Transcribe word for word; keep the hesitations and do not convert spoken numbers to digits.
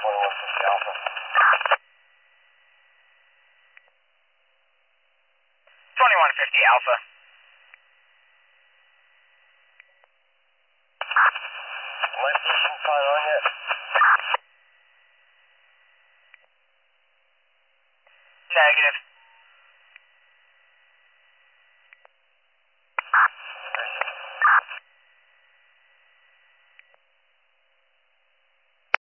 twenty-one fifty Alpha. twenty-one fifty Alpha. My position sign on yet? Negative.